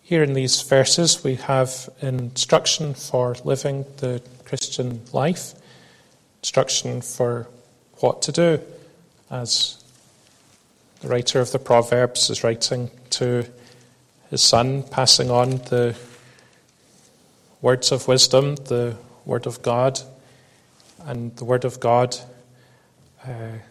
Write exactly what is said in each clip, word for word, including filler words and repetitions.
Here in these verses we have instruction for living the Christian life, instruction for what to do, as the writer of the Proverbs is writing to his son, passing on the words of wisdom, the word of God. And the word of God uh,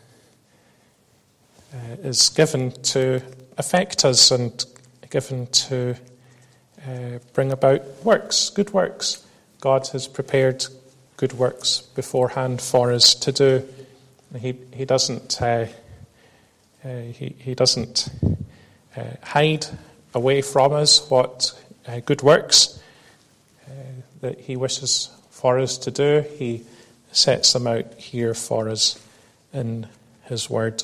uh, is given to affect us and given to uh, bring about works, good works. God has prepared good works beforehand for us to do. He he doesn't uh, uh, he he doesn't uh, hide away from us what uh, good works uh, that he wishes for us to do. He sets them out here for us in his word.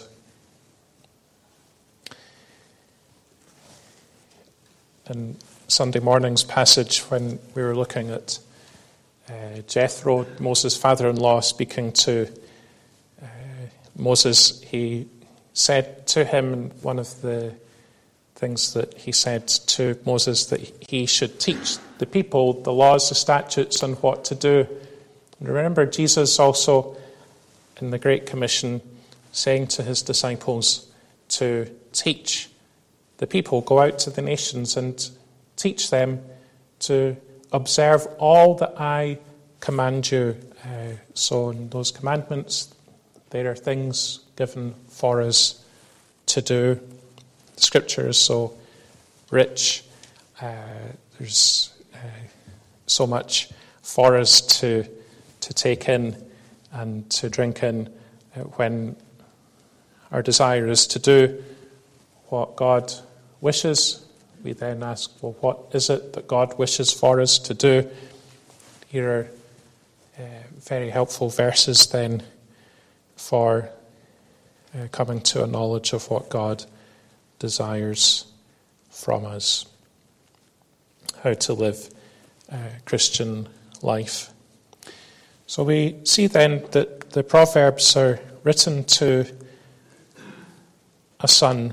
In Sunday morning's passage, when we were looking at uh, Jethro, Moses' father-in-law, speaking to uh, Moses, he said to him, and one of the things that he said to Moses, that he should teach the people the laws, the statutes, and what to do. And remember, Jesus also, in the Great Commission, saying to his disciples to teach the people, go out to the nations and teach them to observe all that I command you. Uh, so in those commandments, there are things given for us to do. The Scripture is so rich. Uh, there's uh, so much for us to to take in and to drink in uh, when our desire is to do what God wishes. We then ask, well, what is it that God wishes for us to do? Here are uh, very helpful verses then for uh, coming to a knowledge of what God desires from us, how to live a Christian life. So we see then that the Proverbs are written to a son.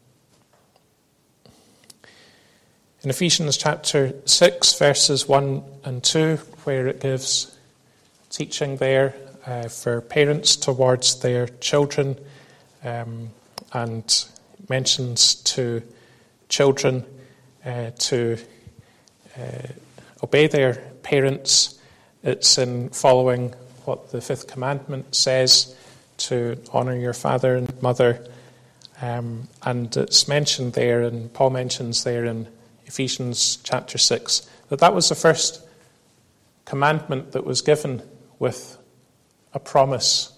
In Ephesians chapter six, verses one and two, where it gives teaching there uh, for parents towards their children, um, and mentions to children uh, to uh, obey their parents. It's in following what the fifth commandment says, to honour your father and mother. Um, and it's mentioned there, and Paul mentions there in Ephesians chapter six, that that was the first commandment that was given with a promise.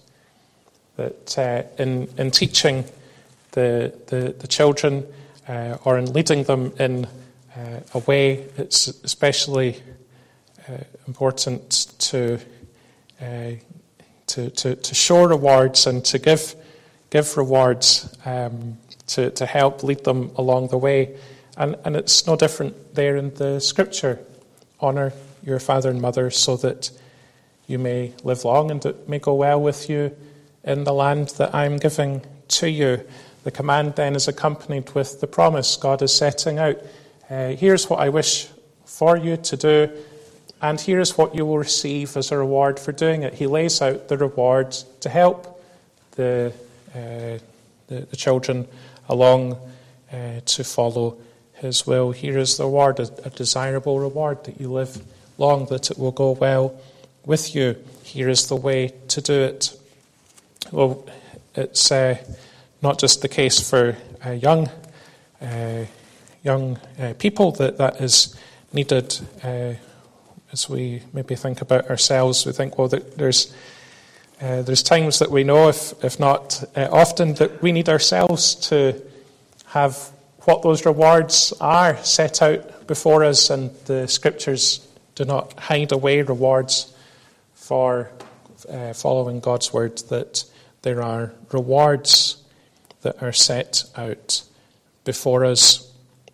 That uh, in, in teaching the, the, the children uh, or in leading them in uh, a way, it's especially uh, important to, uh, to to to show rewards and to give give rewards um, to to help lead them along the way, and and it's no different there in the Scripture. Honour your father and mother so that you may live long and it may go well with you in the land that I'm giving to you. The command then is accompanied with the promise. God is setting out, uh, here's what I wish for you to do, and here's what you will receive as a reward for doing it. He lays out the reward to help the uh, the, the children along uh, to follow his will. Here is the reward, a, a desirable reward, that you live long, that it will go well with you. Here is the way to do it. Well, it's uh, not just the case for uh, young uh, young uh, people that that is needed. Uh, as we maybe think about ourselves, we think, well, that there's uh, there's times that we know, if if not uh, often, that we need ourselves to have what those rewards are set out before us, and the Scriptures do not hide away rewards for uh, following God's word, that there are rewards that are set out before us.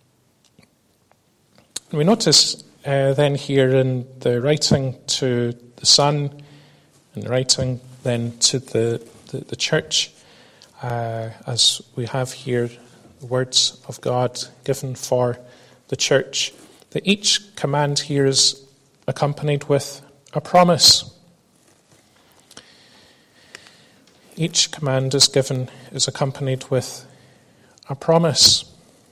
We notice uh, then here in the writing to the Son, and the writing then to the, the, the church, uh, as we have here the words of God given for the church, that each command here is accompanied with a promise. Each command is given, is accompanied with a promise.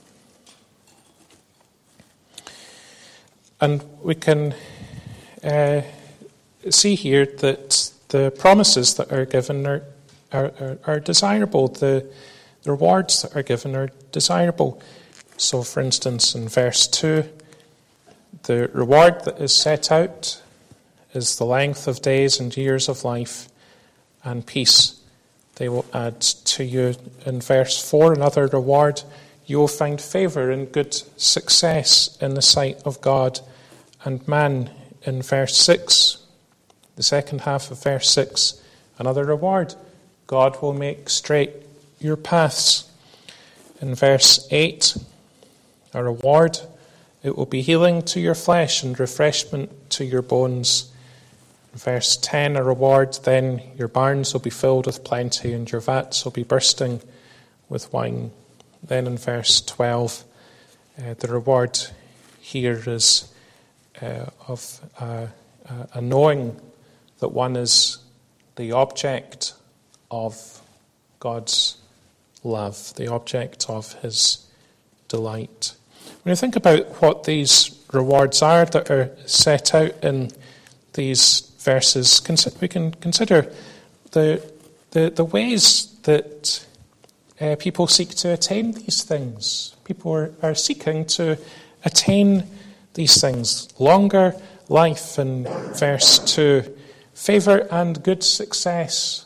And we can uh, see here that the promises that are given are, are, are, are desirable. The, the rewards that are given are desirable. So, for instance, in verse two, the reward that is set out is the length of days and years of life and peace they will add to you. In verse four, another reward, you will find favour and good success in the sight of God and man. In verse six, the second half of verse six, another reward, God will make straight your paths. In verse eight, a reward, it will be healing to your flesh and refreshment to your bones. In verse ten, a reward, then your barns will be filled with plenty and your vats will be bursting with wine. Then in verse twelve, uh, the reward here is uh, of uh, a knowing that one is the object of God's love, the object of his delight. When you think about what these rewards are that are set out in these verses, we can consider the the, the ways that uh, people seek to attain these things. People are, are seeking to attain these things. Longer life in verse two, favour and good success.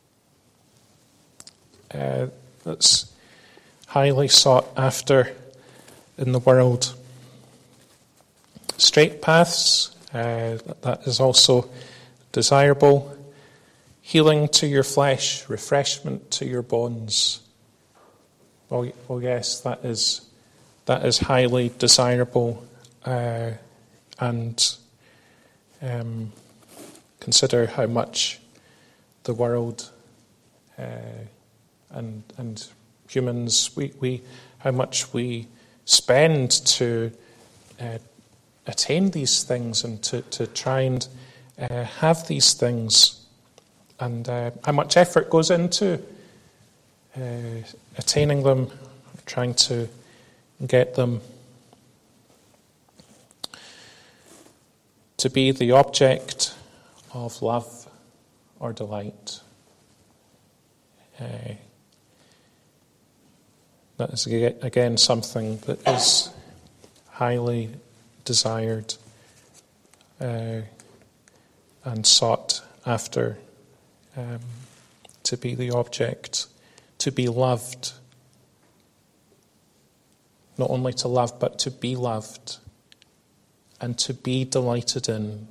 Uh, that's highly sought after in the world. Straight paths, uh, that is also desirable. Healing to your flesh, refreshment to your bones. Well, well yes, that is that is highly desirable. Uh, and um, consider how much the world uh, and and humans we, we how much we spend to uh, attain these things and to, to try and uh, have these things, and uh, how much effort goes into uh, attaining them, trying to get them. To be the object of love or delight. Uh, that is again something that is highly desired uh, and sought after, um, to be the object, to be loved. Not only to love, but to be loved and to be delighted in.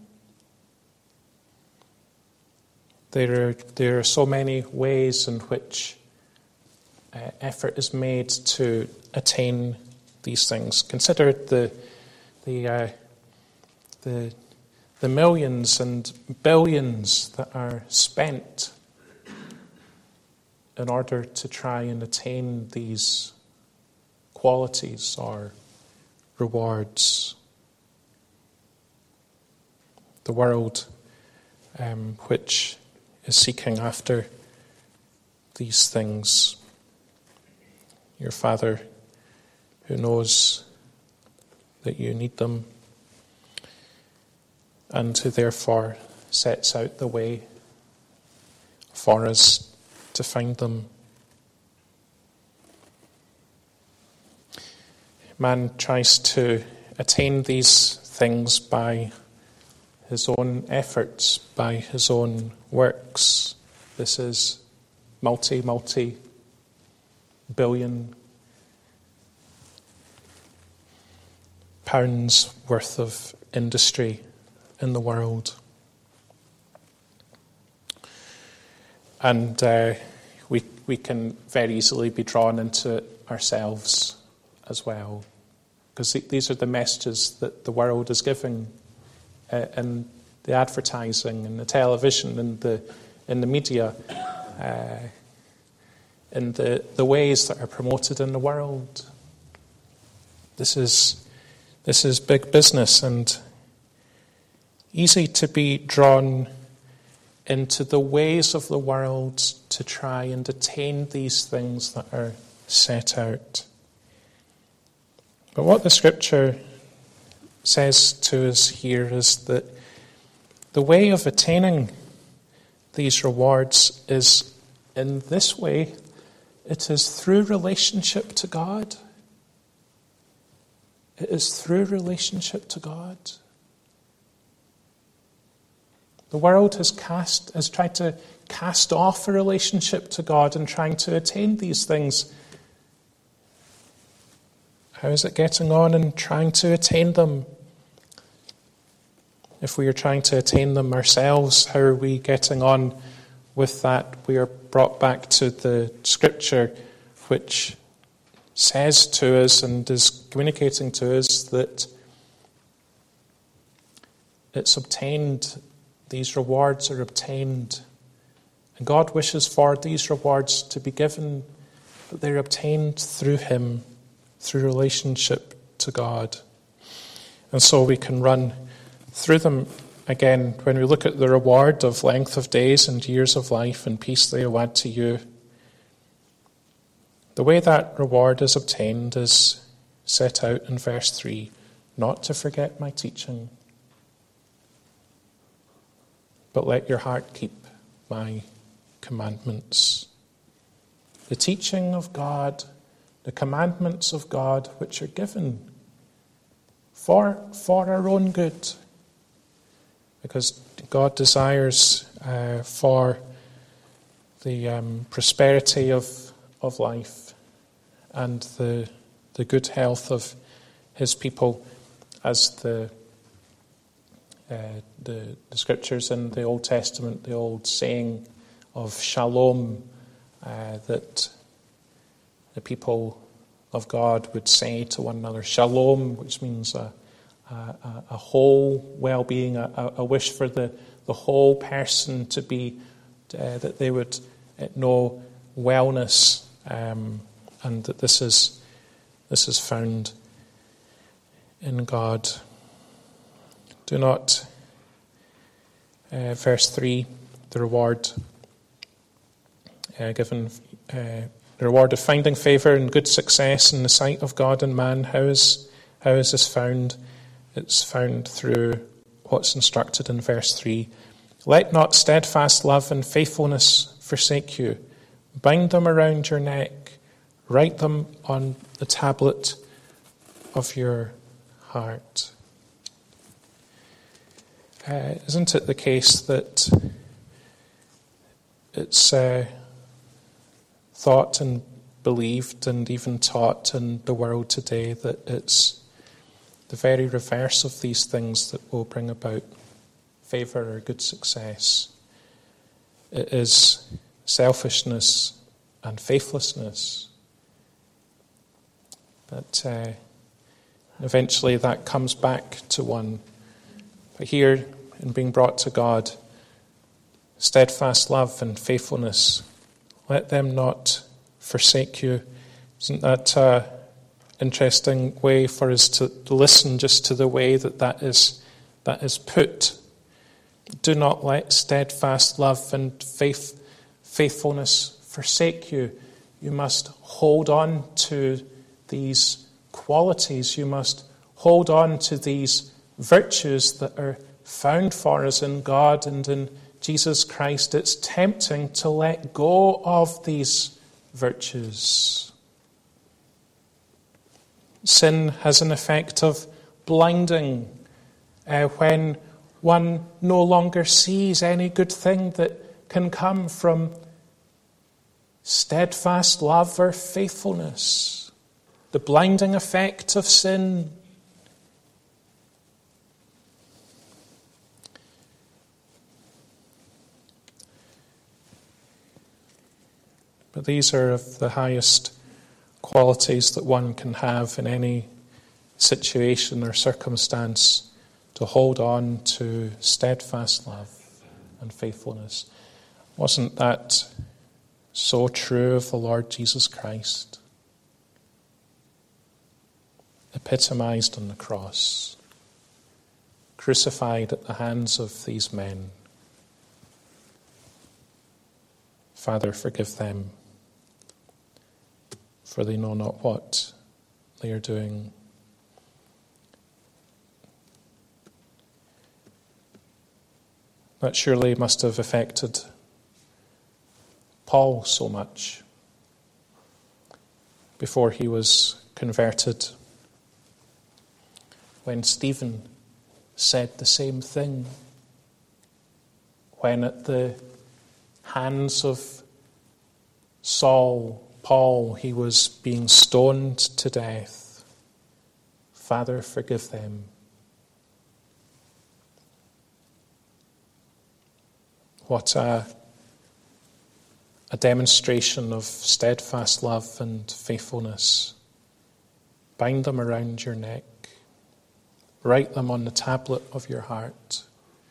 There are, there are so many ways in which uh, effort is made to attain these things. Consider the the uh, the the millions and billions that are spent in order to try and attain these qualities or rewards. The world um, which is seeking after these things. Your Father, who knows that you need them, and who therefore sets out the way for us to find them. Man tries to attain these things by his own efforts, by his own works. This is multi, multi billion pounds worth of industry in the world. And uh, we we can very easily be drawn into it ourselves as well, because these are the messages that the world is giving uh, in the advertising and the television and the in the media, uh, in the, the ways that are promoted in the world. This is This is big business and easy to be drawn into the ways of the world to try and attain these things that are set out. But what the Scripture says to us here is that the way of attaining these rewards is in this way. It is through relationship to God. It is through relationship to God. The world has cast, has tried to cast off a relationship to God and trying to attain these things. How is it getting on in trying to attain them? If we are trying to attain them ourselves, how are we getting on with that? We are brought back to the Scripture, which says to us and is communicating to us that it's obtained. These rewards are obtained. And God wishes for these rewards to be given, but they're obtained through Him, through relationship to God. And so we can run through them again. When we look at the reward of length of days and years of life and peace they will add to you, the way that reward is obtained is set out in verse three, not to forget my teaching, but let your heart keep my commandments. The teaching of God, the commandments of God, which are given for, for our own good, because God desires uh, for the um, prosperity of, of life and the, the good health of His people, as the Uh, the, the scriptures in the Old Testament, the old saying of shalom, uh, that the people of God would say to one another, shalom, which means a, a, a whole well-being, a, a wish for the, the whole person to be, uh, that they would know wellness, um, and that this is this is found in God. Do not, uh, verse three, the reward uh, given, uh, the reward of finding favour and good success in the sight of God and man. How is, how is this found? It's found through what's instructed in verse three. Let not steadfast love and faithfulness forsake you. Bind them around your neck. Write them on the tablet of your heart. Uh, isn't it the case that it's uh, thought and believed and even taught in the world today that it's the very reverse of these things that will bring about favour or good success? It is selfishness and faithlessness. But uh, eventually that comes back to one. But here, in being brought to God, steadfast love and faithfulness, let them not forsake you. Isn't that an interesting way for us to listen just to the way that that is, that is put? Do not let steadfast love and faith, faithfulness forsake you. You must hold on to these qualities. You must hold on to these virtues that are found for us in God and in Jesus Christ. It's tempting to let go of these virtues. Sin has an effect of blinding uh, when one no longer sees any good thing that can come from steadfast love or faithfulness. The blinding effect of sin. But these are of the highest qualities that one can have in any situation or circumstance, to hold on to steadfast love and faithfulness. Wasn't that so true of the Lord Jesus Christ? epitomized on the cross, crucified at the hands of these men. Father, forgive them, for they know not what they are doing. That surely must have affected Paul so much before he was converted, when Stephen said the same thing, when at the hands of Saul, Paul, he was being stoned to death. Father, forgive them. What a, a demonstration of steadfast love and faithfulness. Bind them around your neck. Write them on the tablet of your heart.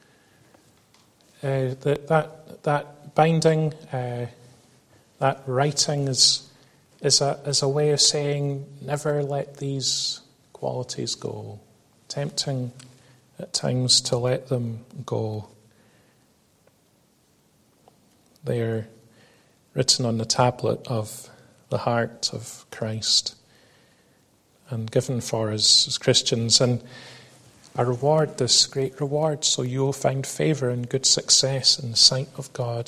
Uh, that, that, that binding, uh, that writing is, is, a, is a way of saying, never let these qualities go. Tempting at times to let them go. They are written on the tablet of the heart of Christ and given for us as Christians. And a reward, this great reward, so you will find favour and good success in the sight of God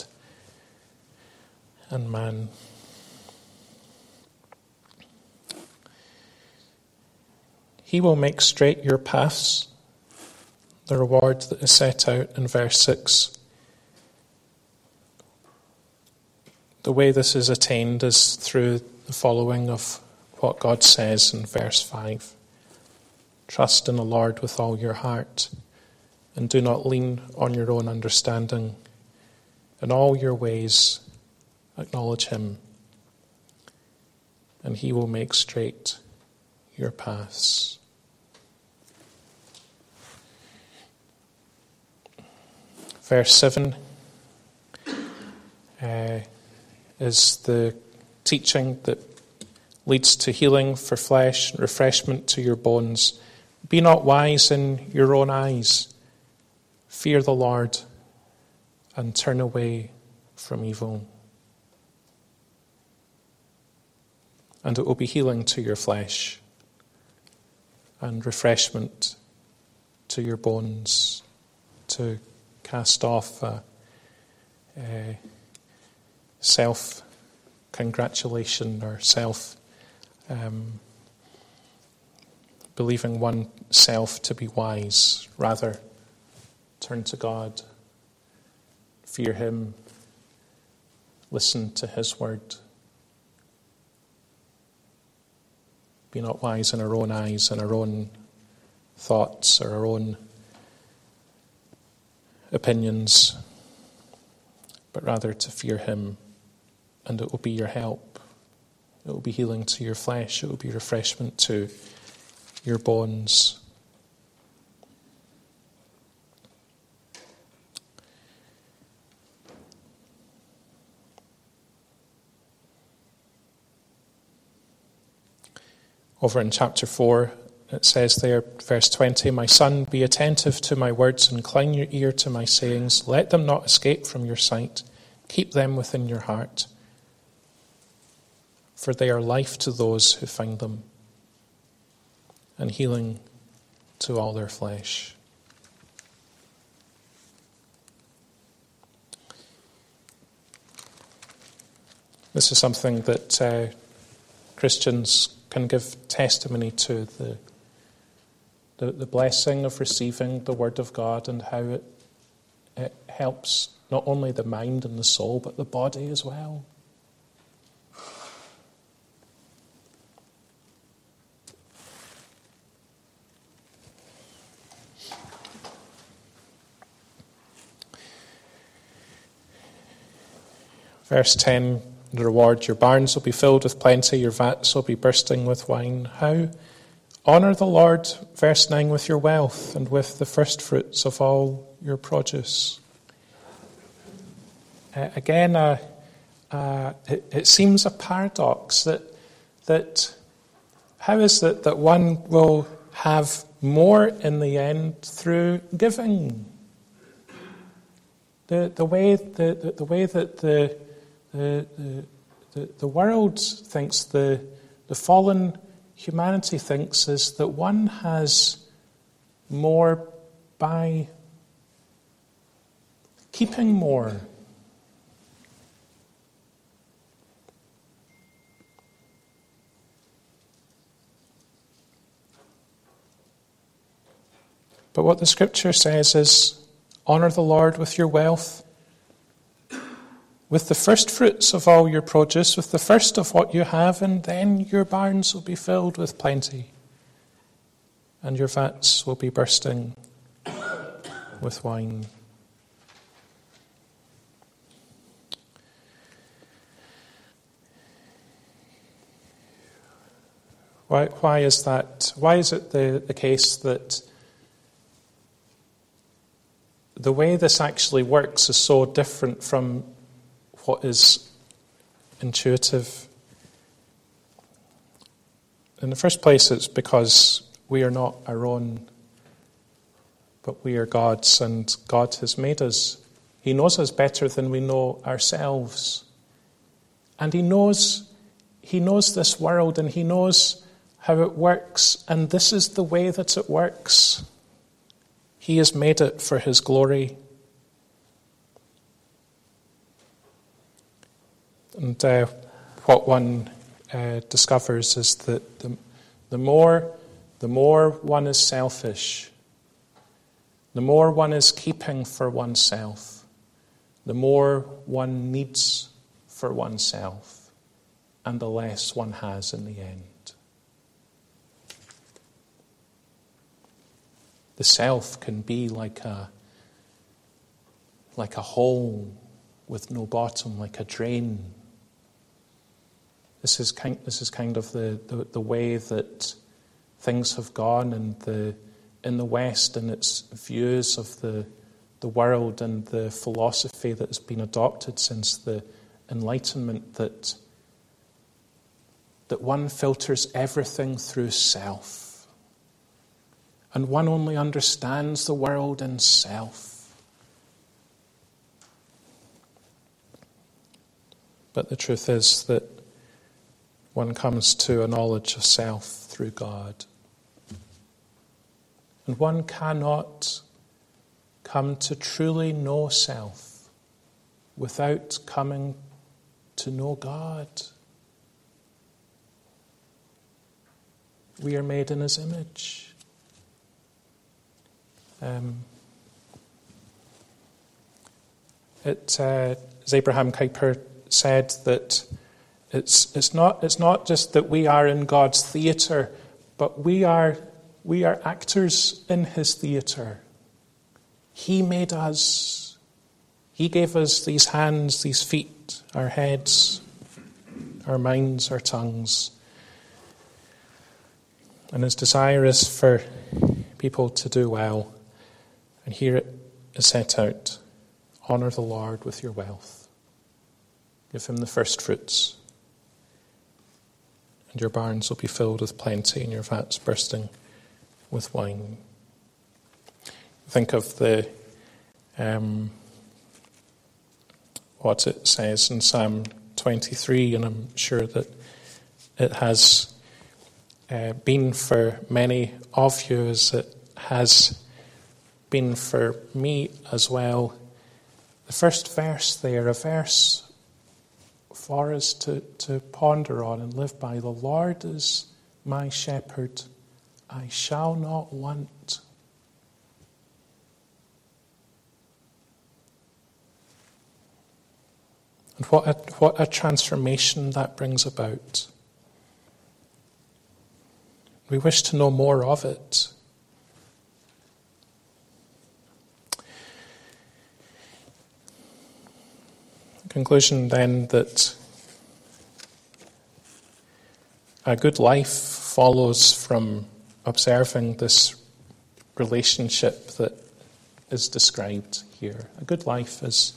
and man. He will make straight your paths, the reward that is set out in verse six. The way this is attained is through the following of what God says in verse five. Trust in the Lord with all your heart, and do not lean on your own understanding. In all your ways acknowledge him, and he will make straight your paths. Verse seven uh, is the teaching that leads to healing for flesh and refreshment to your bones. Be not wise in your own eyes. Fear the Lord and turn away from evil. And it will be healing to your flesh and refreshment to your bones, to cast off a, a self-congratulation or self um, believing oneself to be wise. Rather, turn to God, fear him, listen to his word. Be not wise in our own eyes, in our own thoughts or our own opinions, but rather to fear him, and it will be your help. It will be healing to your flesh. It will be refreshment to your bones. Over in chapter four, it says there, verse twenty, My son, be attentive to my words, incline your ear to my sayings. Let them not escape from your sight. Keep them within your heart, for they are life to those who find them, and healing to all their flesh. This is something that uh, Christians can give testimony to, the, the the blessing of receiving the Word of God and how it, it helps not only the mind and the soul, but the body as well. Verse ten, the reward, your barns will be filled with plenty, your vats will be bursting with wine. How? Honour the Lord, verse nine, with your wealth and with the first fruits of all your produce. Uh, again, uh, uh, it, it seems a paradox that that how is it that one will have more in the end through giving? The the way the, the, the way that the the, the the world thinks, the the fallen humanity thinks, is that one has more by keeping more. But what the Scripture says is, honour the Lord with your wealth, with the first fruits of all your produce, with the first of what you have, and then your barns will be filled with plenty, and your vats will be bursting with wine. Why, why is that? Why is it the, the case that the way this actually works is so different from what is intuitive? In the first place, it's because we are not our own, but we are God's, and God has made us. He knows us better than we know ourselves. And He knows, He knows this world, and He knows how it works, and this is the way that it works. He has made it for His glory. And uh, what one uh, discovers is that the, the more the more one is selfish, the more one is keeping for oneself, the more one needs for oneself, and the less one has in the end. The self can be like a like a hole with no bottom, like a drain. This is kind, this is kind of the, the, the way that things have gone in the in the West, and its views of the the world and the philosophy that has been adopted since the Enlightenment, that that one filters everything through self. And one only understands the world in self. But the truth is that one comes to a knowledge of self through God. And one cannot come to truly know self without coming to know God. We are made in His image. Um, it, uh, as Abraham Kuyper said, that it's it's not it's not just that we are in God's theatre, but we are we are actors in His theatre. He made us. He gave us these hands, these feet, our heads, our minds, our tongues, and His desire is for people to do well. And here it is set out. Honour the Lord with your wealth. Give Him the first fruits. And your barns will be filled with plenty, and your vats bursting with wine. Think of the um, what it says in Psalm twenty-three, and I'm sure that it has uh, been for many of you, as it has been for me as well. The first verse there, a verse for us to, to ponder on and live by. The Lord is my shepherd, I shall not want. And what a, what a transformation that brings about. We wish to know more of it. Conclusion then that a good life follows from observing this relationship that is described here. A good life is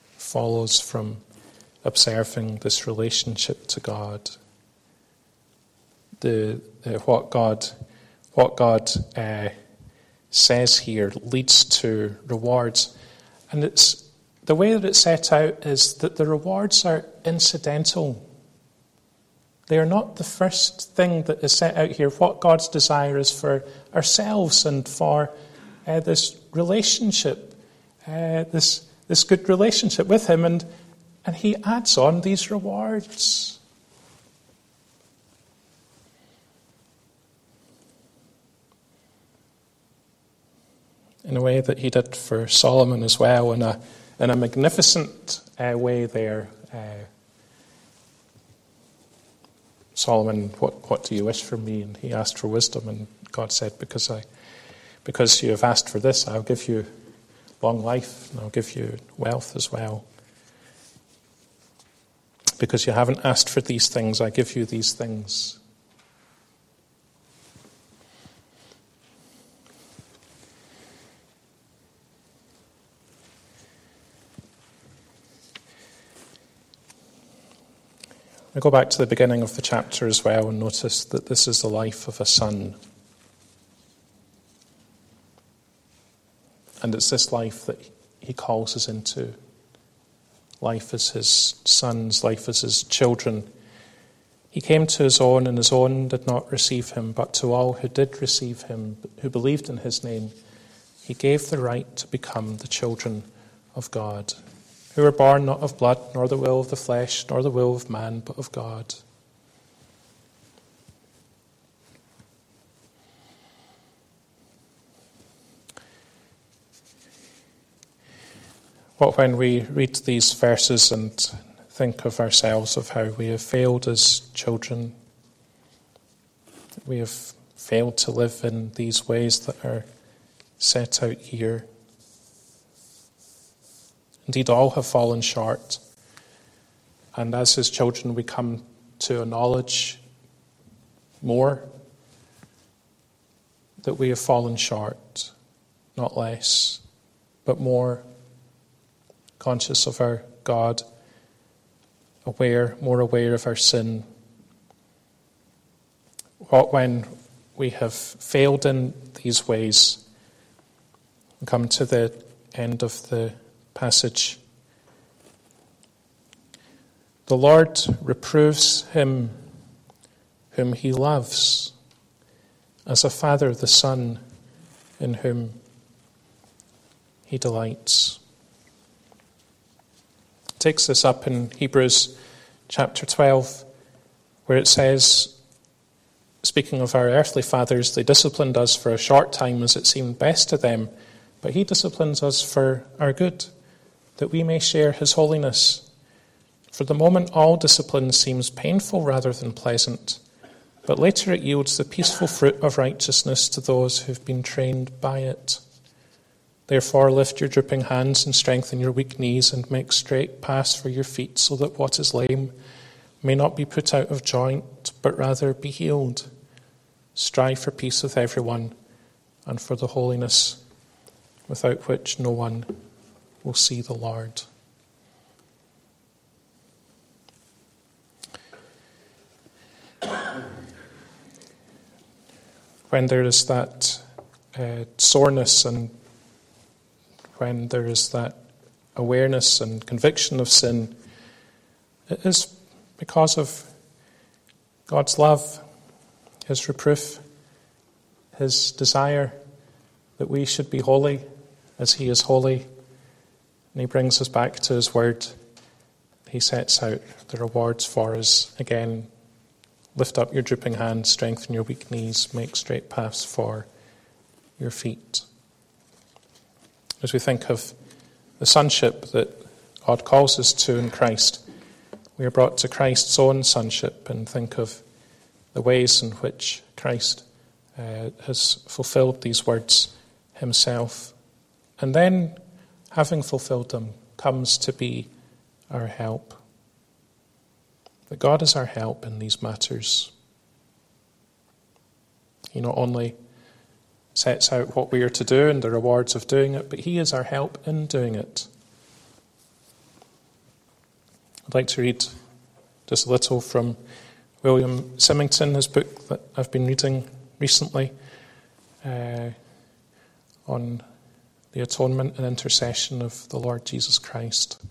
follows from observing this relationship to God. the uh, what God what God uh, says here leads to rewards, and it's the way that it's set out is that the rewards are incidental. They are not the first thing that is set out here. What God's desire is for ourselves and for uh, this relationship, uh, this this good relationship with Him, and and He adds on these rewards. In a way that He did for Solomon as well, in a in a magnificent uh, way there. Uh, Solomon, what, what do you wish for me? And he asked for wisdom, and God said, because I, because you have asked for this, I'll give you long life, and I'll give you wealth as well. Because you haven't asked for these things, I give you these things. I go back to the beginning of the chapter as well and notice that this is the life of a son. And it's this life that He calls us into. Life as His sons, life as His children. He came to His own, and His own did not receive Him, but to all who did receive Him, who believed in His name, He gave the right to become the children of God, who were born not of blood, nor the will of the flesh, nor the will of man, but of God. What when we read these verses and think of ourselves, of how we have failed as children, we have failed to live in these ways that are set out here. Indeed, all have fallen short. And as His children, we come to acknowledge more that we have fallen short, not less, but more conscious of our God, aware, more aware of our sin. What when we have failed in these ways, and come to the end of the passage. The Lord reproves him whom He loves, as a father the son in whom He delights. It takes this up in Hebrews chapter twelve, where it says, speaking of our earthly fathers, they disciplined us for a short time as it seemed best to them, but He disciplines us for our good, that we may share His holiness. For the moment all discipline seems painful rather than pleasant, but later it yields the peaceful fruit of righteousness to those who have been trained by it. Therefore lift your drooping hands and strengthen your weak knees, and make straight paths for your feet, so that what is lame may not be put out of joint, but rather be healed. Strive for peace with everyone, and for the holiness without which no one will see the Lord. When there is that uh, soreness, and when there is that awareness and conviction of sin, it is because of God's love, His reproof, His desire that we should be holy as He is holy. And He brings us back to His word. He sets out the rewards for us. Again, lift up your drooping hands, strengthen your weak knees, make straight paths for your feet. As we think of the sonship that God calls us to in Christ, we are brought to Christ's own sonship, and think of the ways in which Christ uh, has fulfilled these words Himself. And then, having fulfilled them, comes to be our help. That God is our help in these matters. He not only sets out what we are to do and the rewards of doing it, but He is our help in doing it. I'd like to read just a little from William Symington, his book that I've been reading recently uh, on the atonement and intercession of the Lord Jesus Christ.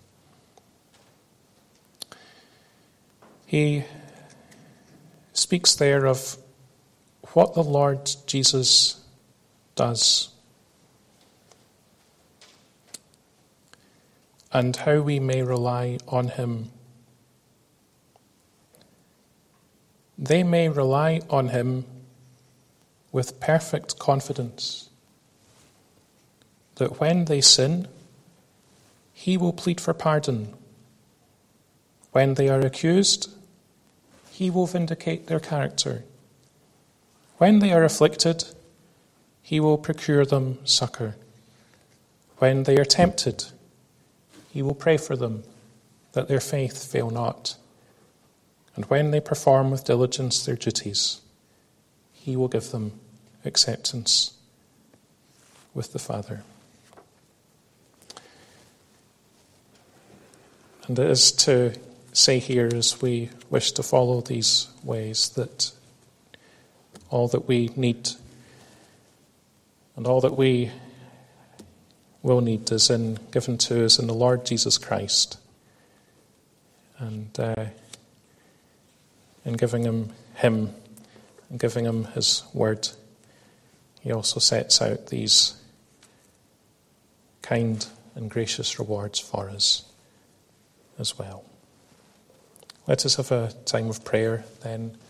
He speaks there of what the Lord Jesus does and how we may rely on him. They may rely on him with perfect confidence that when they sin, he will plead for pardon. When they are accused, he will vindicate their character. When they are afflicted, he will procure them succor. When they are tempted, he will pray for them, that their faith fail not. And when they perform with diligence their duties, he will give them acceptance with the Father. And it is to say here, as we wish to follow these ways, that all that we need and all that we will need is in, given to us in the Lord Jesus Christ. And uh, in giving him him and giving him his word, he also sets out these kind and gracious rewards for us as well. Let us have a time of prayer then.